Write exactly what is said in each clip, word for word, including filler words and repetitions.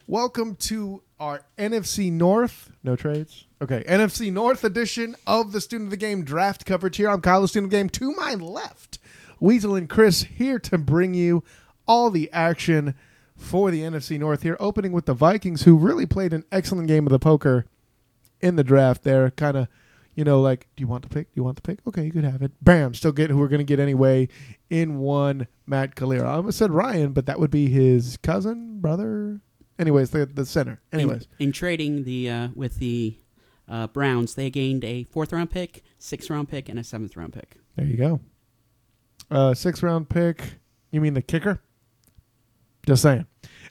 Welcome to our N F C North, no trades. Okay, N F C North edition of the Student of the Game draft coverage here. I'm Kyle, the Student of the Game. To my left, Weasel and Chris here to bring you all the action for the N F C North here, opening with the Vikings, who really played an excellent game of the poker in the draft there. Kind of, you know, like, do you want the pick? Do you want the pick? Okay, you could have it. Bam, still get who we're going to get anyway in one Matt Calera. I almost said Ryan, but that would be his cousin, brother. Anyways, the the center. Anyways. In, in trading the uh, with the uh, Browns, they gained a fourth round pick, sixth round pick, and a seventh round pick. There you go. Uh, sixth round pick. You mean the kicker? Just saying.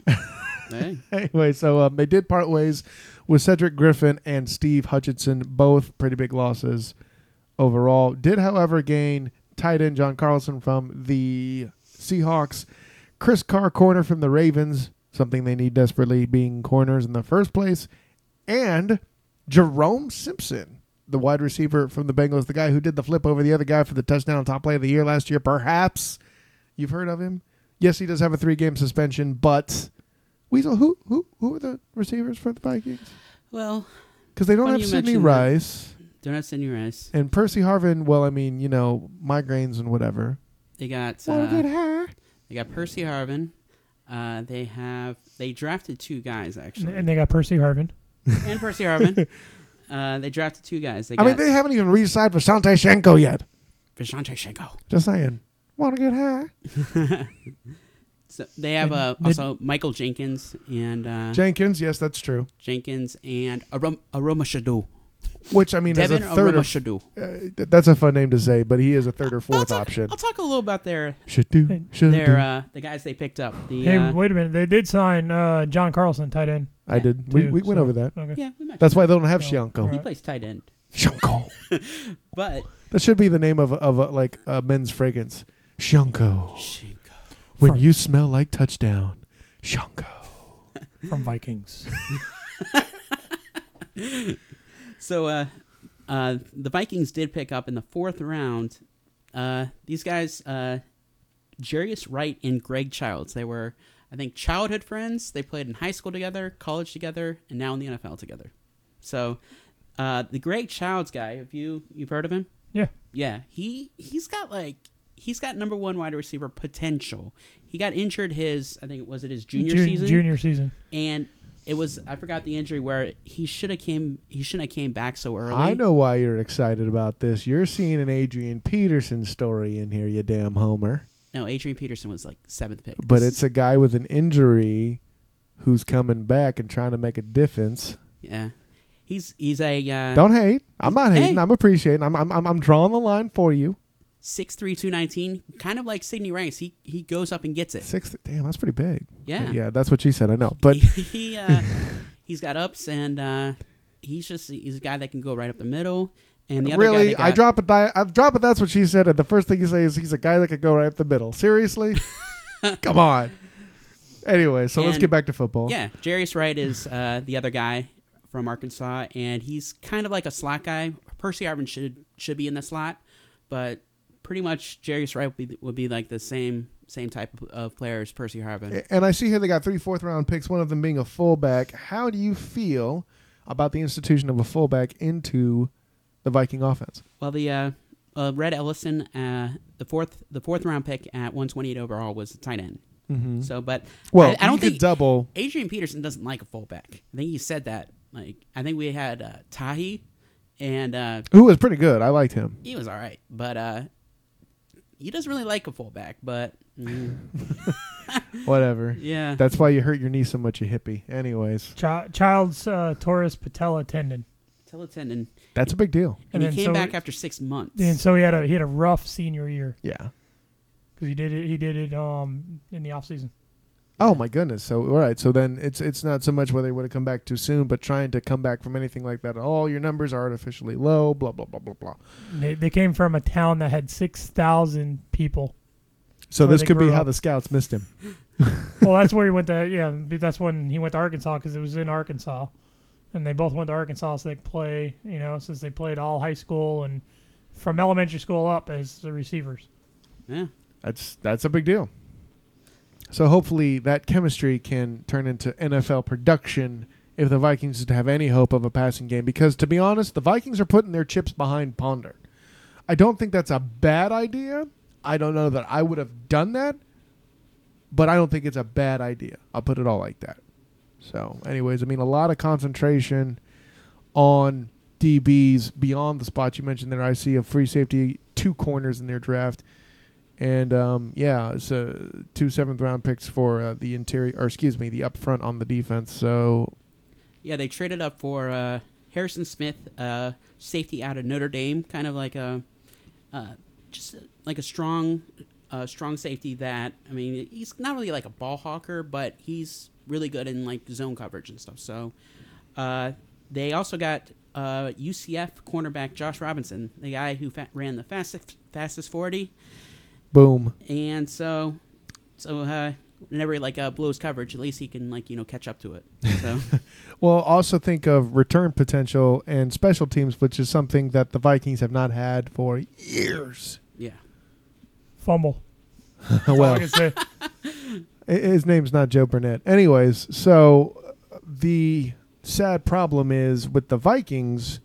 Hey. Anyway, so um, they did part ways with Cedric Griffin and Steve Hutchinson, both pretty big losses overall. Did, however, gain tight end John Carlson from the Seahawks, Chris Carr, corner from the Ravens, something they need desperately, being corners in the first place, and Jerome Simpson, the wide receiver from the Bengals, the guy who did the flip over the other guy for the touchdown top play of the year last year. Perhaps you've heard of him. Yes, he does have a three-game suspension, but Weasel, who who who are the receivers for the Vikings? Well, because they don't have Sidney Rice. Don't have Sidney Rice. And Percy Harvin, well, I mean, you know, migraines and whatever. They got Well, uh, good hair. they got Percy Harvin. Uh, they have they drafted two guys actually, And they got Percy Harvin. and Percy Harvin. Uh, they drafted two guys. They I got mean, they haven't even re-signed for Sante Shenko yet. Vishante Shenko. Just saying. Want to get high? So they have uh, And also Michael Jenkins and uh, Jenkins, yes, that's true. Jenkins and Arom- Aroma Shadu. Which, I mean, Devin is a third Aroma or... Shadu. Uh, th- that's a fun name to say, but he is a third or I'll fourth talk, option. I'll talk a little about their Should do. Should their do. uh, the guys they picked up. The, Hey, uh, wait a minute. They did sign uh, John Carlson, tight end. I did. We, too, we went so- over that. Okay. yeah, we mentioned That's why they don't have Oh, Shianko. he right. plays tight end. Shianko. But That should be the name of, of a, like a men's fragrance. Shianko. Shinko. When From- you smell like touchdown. Shianko. From Vikings. So uh, uh, the Vikings did pick up in the fourth round. Uh, these guys, uh, Jarius Wright and Greg Childs. They were, I think, childhood friends. They played in high school together, college together, and now in the N F L together. So uh, the Greg Childs guy, have you you've heard of him? Yeah. Yeah, he he's got like he's got number one wide receiver potential. He got injured his I think was it his junior Jun- season, Junior season. and it was I forgot the injury where he should have came he shouldn't have came back so early. I know why you're excited about this. You're seeing an Adrian Peterson story in here, you damn homer. No, Adrian Peterson was like seventh pick, But This it's a guy with an injury who's coming back and trying to make a difference. is- yeah. He's he's a uh, Don't hate. I'm not hating. Hey. I'm appreciating. I'm, I'm I'm I'm drawing the line for you. six three, two nineteen, kind of like Sidney Rice. He he goes up and gets it. Six. Damn, that's pretty big. Yeah. Yeah, that's what she said. I know. But he, he uh, he's got ups and uh, he's just he's a guy that can go right up the middle. And the other guy really, they got, I drop it. Di- I drop it. That's what she said. And the first thing you say is he's a guy that could go right up the middle. Seriously? Come on. Anyway, so let's And- get back to football. Yeah, Jarius Wright is uh, the other guy from Arkansas, and he's kind of like a slot guy. Percy Harvin should should be in the slot, but pretty much Jarius Wright would be, would be like the same same type of, of player as Percy Harvin. And I see here they got three fourth round picks, one of them being a fullback. How do you feel about the institution of a fullback into the Viking offense? Well, the uh, uh, Red Ellison, uh, the fourth the fourth round pick at one twenty-eight overall was a tight end. Mm-hmm. So, but Well, I, I don't you could think double. Adrian Peterson doesn't like a fullback. I think he said that. Like I think we had uh, Tahi, and uh, Who was pretty good. I liked him. he was all right, but uh, he doesn't really like a fullback. But mm, Whatever. yeah, That's why you hurt your knee so much, you hippie. Anyways, Ch- Child's uh, Torres patella tendon. Teletendon, that's a big deal. and, And he then came so- back after six months. And so he had a he had a rough senior year Yeah. because he did it he did it um in the off season. Oh my goodness. So all right. So then it's it's not so much whether he would have come back too soon, but trying to come back from anything like that. Oh, your numbers are artificially low. Blah blah blah blah blah. They, they came from a town that had six thousand people. So Where this they could be grew how up. the scouts missed him. Well, that's where he went to. Yeah, that's when he went to Arkansas because it was in Arkansas, and they both went to Arkansas so they could play. You know, since they played all high school and from elementary school up as the receivers. Yeah, That's that's a big deal. So hopefully that chemistry can turn into N F L production if the Vikings have any hope of a passing game. Because to be honest, the Vikings are putting their chips behind Ponder. I don't think that's a bad idea. I don't know that I would have done that, but I don't think it's a bad idea. I'll put it all like that. So anyways, I mean, a lot of concentration on D Bs beyond the spots you mentioned there. I see a free safety, two corners in their draft. And, um, yeah, it's uh, two seventh-round picks for uh, the interior, or excuse me, the up front on the defense. So, Yeah, they traded up for uh, Harrison Smith, uh, safety out of Notre Dame, kind of like a uh, just like a strong, uh, strong safety that, I mean, he's not really like a ball hawker, but he's really good in like zone coverage and stuff. So uh, they also got uh, U C F cornerback Josh Robinson, the guy who fa- ran the fastest fastest forty. boom. And so, so uh, whenever he like uh, blows coverage, at least he can like you know catch up to it. So, Well, also think of return potential and special teams, which is something that the Vikings have not had for years. yeah, Fumble. That's all I Well, can say. I- his name's not Joe Burnett. Anyways, so uh, the sad problem is with the Vikings,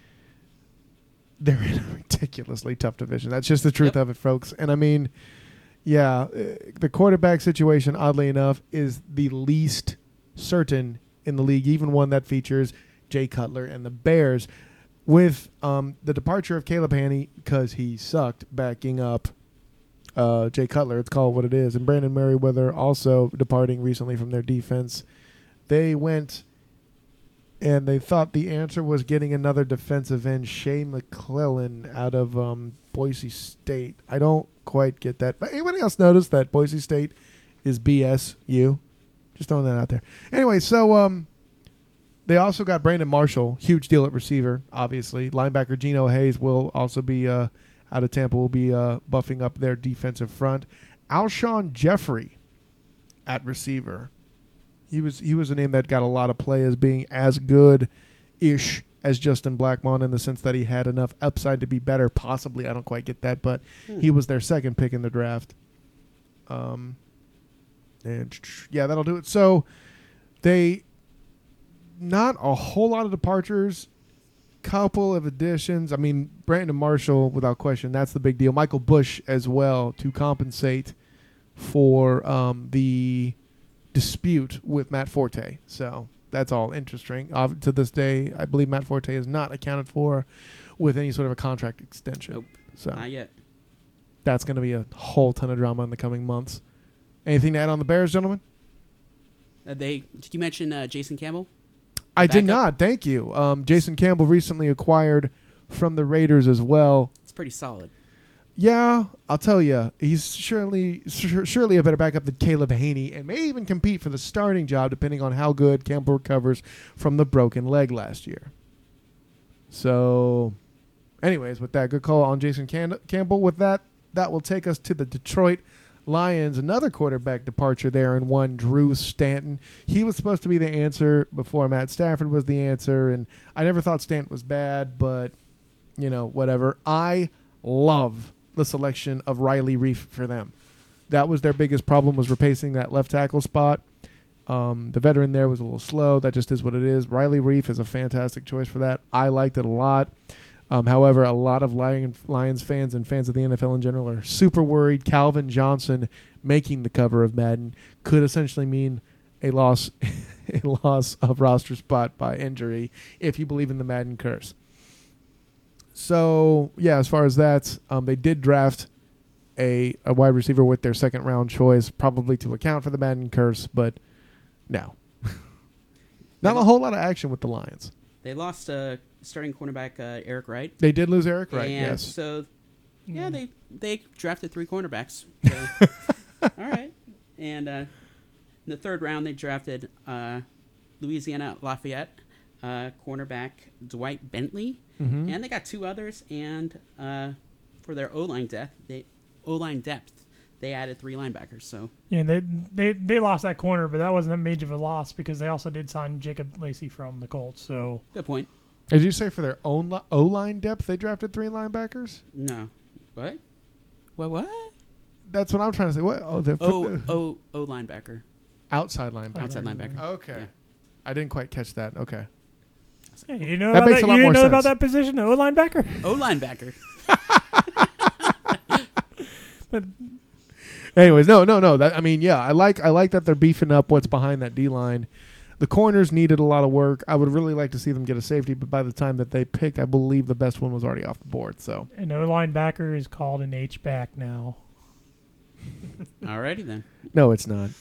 they're in a ridiculously tough division. That's just the truth Yep. of it, folks. And I mean, yeah, uh, the quarterback situation, oddly enough, is the least certain in the league, even one that features Jay Cutler and the Bears. With um, the departure of Caleb Haney, because he sucked, backing up uh, Jay Cutler, it's called what it is, and Brandon Merriweather also departing recently from their defense, they went and they thought the answer was getting another defensive end, Shea McClellan, out of um, Boise State. I don't quite get that. But anybody else notice that Boise State is B S U? Just throwing that out there. Anyway, so um, they also got Brandon Marshall, huge deal at receiver, obviously. Linebacker Geno Hayes will also be uh, out of Tampa, will be uh, buffing up their defensive front. Alshon Jeffrey at receiver. He was he was a name that got a lot of play as being as good-ish as Justin Blackmon in the sense that he had enough upside to be better. Possibly, I don't quite get that, but Hmm. he was their second pick in the draft. Um, and yeah, that'll do it. So they not a whole lot of departures, couple of additions. I mean, Brandon Marshall, without question, that's the big deal. Michael Bush as well to compensate for um, the dispute with Matt Forte. So that's all interesting. Uh, to this day, I believe Matt Forte is not accounted for with any sort of a contract extension. Nope. So not yet. that's going to be a whole ton of drama in the coming months. Anything to add on the Bears, gentlemen? Uh, they did you mention uh, Jason Campbell? I did Backup? not. Thank you. Um, Jason Campbell recently acquired from the Raiders as well. It's pretty solid. Yeah, I'll tell you, he's surely sur- surely a better backup than Caleb Haney, and may even compete for the starting job depending on how good Campbell recovers from the broken leg last year. So, anyways, with that, good call on Jason Can- Campbell. With that, that will take us to the Detroit Lions. Another quarterback departure there in one, Drew Stanton. He was supposed to be the answer before Matt Stafford was the answer, and I never thought Stanton was bad, but, you know, whatever. I love the selection of Riley Reif for them. That was their biggest problem, was replacing that left tackle spot. Um, the veteran there was a little slow. That just is what it is. Riley Reif is a fantastic choice for that. I liked it a lot. Um, however, a lot of Lion, Lions fans and fans of the N F L in general are super worried. Calvin Johnson making the cover of Madden could essentially mean a loss, a loss of roster spot by injury if you believe in the Madden curse. So, yeah, as far as that, um, they did draft a, a wide receiver with their second round choice, probably to account for the Madden curse, but no. Not a whole lot of action with the Lions. They lost uh, starting cornerback uh, Eric Wright. They did lose Eric Wright, and yes. So, yeah, Mm. they they drafted three cornerbacks. So, all right. And uh, in the third round, they drafted uh, Louisiana Lafayette uh, cornerback Dwight Bentley. Mm-hmm. And they got two others, and uh, for their O-line depth, they O-line depth, they added three linebackers. So Yeah, they they they lost that corner, but that wasn't that major of a loss because they also did sign Jacob Lacey from the Colts. So good point. Did you say for their own li- O-line depth they drafted three linebackers? No, what? What? What? That's what I'm trying to say. What? Oh, they're O O O linebacker, outside linebacker. outside linebacker. Okay. Yeah. I didn't quite catch that. Okay. Hey, you know That about makes that, a lot you more know about sense. that position, O linebacker. O linebacker. But Anyways, no, no, no. That I mean, yeah, I like I like that they're beefing up what's behind that D line. The corners needed a lot of work. I would really like to see them get a safety, but by the time that they picked, I believe the best one was already off the board. So an O linebacker is called an H back now. Alrighty then. no, it's not.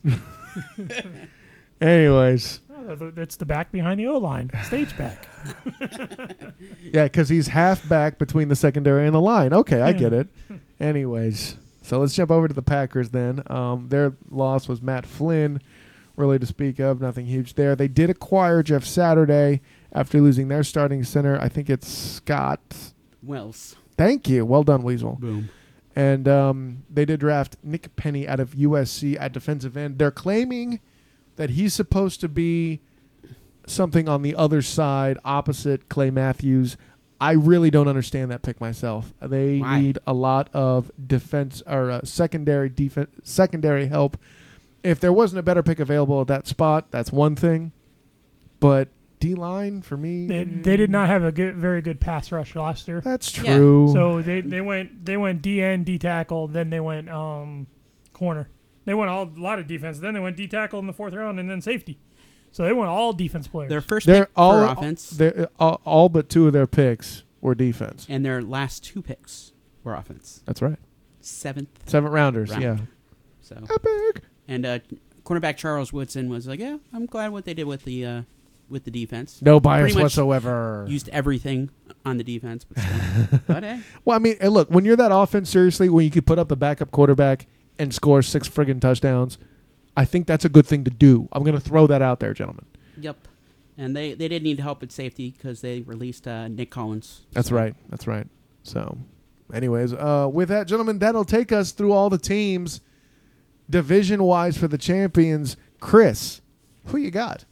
Anyways, Oh, th- That's the back behind the O line, stage back. yeah, because he's half back between the secondary and the line. Okay, I Yeah. get it. Anyways, so let's jump over to the Packers then. Um, their loss was Matt Flynn. Really to speak of, nothing huge there. They did acquire Jeff Saturday after losing their starting center. I think it's Scott. Wells. Thank you. Well done, Weasel. Boom. And um, they did draft Nick Penny out of U S C at defensive end. They're claiming that he's supposed to be something on the other side, opposite Clay Matthews. I really don't understand that pick myself. They Why? need a lot of defense or uh, secondary defense, secondary help. If there wasn't a better pick available at that spot, that's one thing. But D line for me, They, they did not have a good, very good pass rush last year. that's Yeah. true. So they, they went they went D N, D tackle, then they went um, corner. They went all a lot of defense. Then they went D tackle in the fourth round, and then safety. So they went all defense players. Their first they're pick all for offense, they're, all, all but two of their picks were defense. and their last two picks were offense. That's right. Seventh. Seven rounders. Round. Yeah. So Epic. and uh, cornerback Charles Woodson was like, yeah, I'm glad what they did with the uh, with the defense. No bias Pretty much whatsoever. Used everything on the defense, but, still. But hey, Well, I mean, and look, when you're that offense, seriously, when you could put up the backup quarterback and score six friggin' touchdowns, I think that's a good thing to do. I'm going to throw that out there, gentlemen. yep. And they, they did need help at safety because they released uh, Nick Collins. That's right. That's right. So, anyways, uh, with that, gentlemen, that'll take us through all the teams division-wise for the champions. Chris, who you got?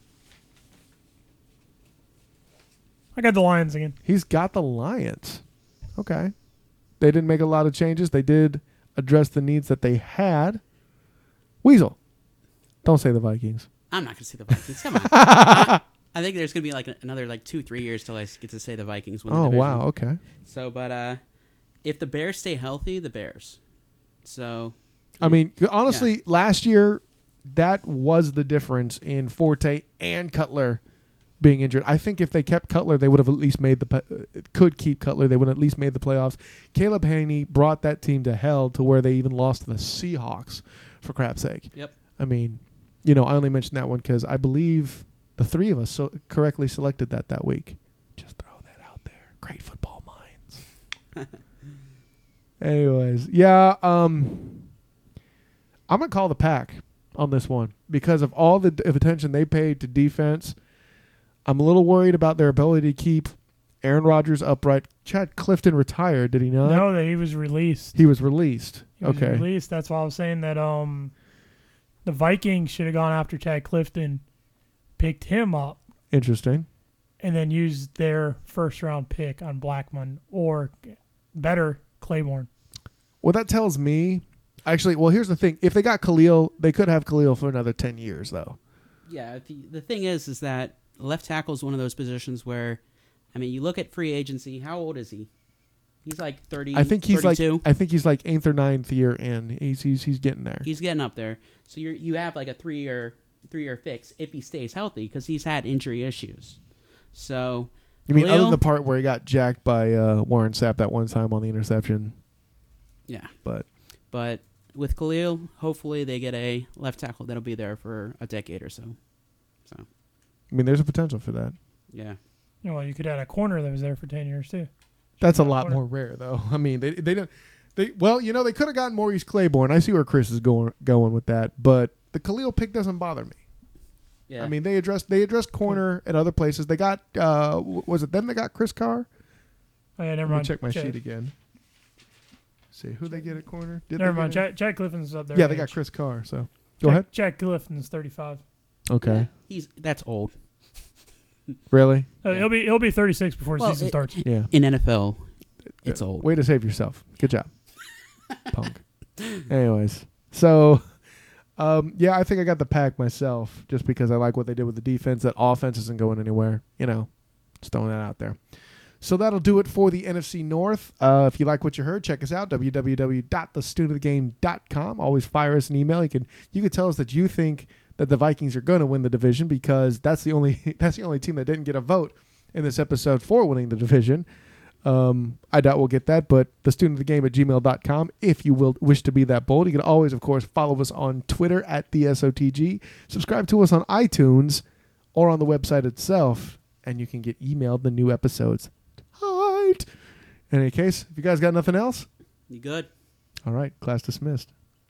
I got the Lions again. He's got the Lions. Okay. They didn't make a lot of changes. They did address the needs that they had. Weasel, don't say the Vikings. I'm not going to say the Vikings. Come on. I, I think there's going to be like another like two, three years till I get to say the Vikings win the Oh, division. wow. Okay. So, but uh, if the Bears stay healthy, the Bears. So, I mean, honestly, last year, that was the difference in Forte and Cutler being injured. I think if they kept Cutler, they would have at least made the uh, could keep Cutler. They would have at least made the playoffs. Caleb Haney brought that team to hell to where they even lost to the Seahawks, for crap's sake. yep. I mean, you know, I only mentioned that one because I believe the three of us so correctly selected that that week. Just throw that out there. Great football minds. Anyways, yeah, um, I'm going to call the Pack on this one because of all the d- of attention they paid to defense. I'm a little worried about their ability to keep Aaron Rodgers upright. Chad Clifton retired, did he not? No, that he was released. He was released. He was okay. released. That's why I was saying that um, the Vikings should have gone after Chad Clifton, picked him up, Interesting. and then used their first round pick on Blackman or better Claiborne. Well, that tells me, actually, well, here's the thing. If they got Khalil, they could have Khalil for another ten years, though. Yeah. The, the thing is, is that left tackle is one of those positions where, I mean, you look at free agency. How old is he? He's like thirty. I think he's thirty-two. like I think he's like eighth or ninth year in. He's he's he's getting there. He's getting up there. So you you have like a three year three year fix if he stays healthy because he's had injury issues. So You mean other Khalil- than the part where he got jacked by uh, Warren Sapp that one time on the interception? yeah, But but with Khalil, hopefully they get a left tackle that'll be there for a decade or so. So I mean, there's a potential for that. yeah, You know, well, you could add a corner that was there for ten years too. That's a Should've got lot corner. more rare, though. I mean, they they don't. They well, you know, they could have gotten Maurice Claiborne. I see where Chris is going going with that, but the Khalil pick doesn't bother me. yeah. I mean, they addressed they addressed corner at other places. They got uh, w- was it them that got Chris Carr? Oh, yeah, never Let me mind. check my Chad, sheet again. See who they get at corner. Did Never they mind. get Chad, Chad Clifton's up there. yeah, in they got age. Chris Carr. So go Chad, ahead. Chad Clifton's thirty-five. Okay, Yeah, he's that's old. really? Uh, Yeah. He'll be he'll be thirty-six before the Well, season it- starts. Yeah. In N F L, it's Uh, old. Way to save yourself. Good job, punk. Anyways, so um, yeah, I think I got the pack myself just because I like what they did with the defense. That offense isn't going anywhere. You know, just throwing that out there. So that'll do it for the N F C North. Uh, if you like what you heard, check us out, w w w dot the student of the game dot com. Always fire us an email. You can you can tell us that you think that the Vikings are going to win the division because that's the only that's the only team that didn't get a vote in this episode for winning the division. Um, I doubt we'll get that, but the student of the game at gmail dot com if you will wish to be that bold. You can always, of course, follow us on Twitter at the S O T G. Subscribe to us on iTunes or on the website itself, and you can get emailed the new episodes. Right. In any case, if you guys got nothing else, You good? all right, class dismissed.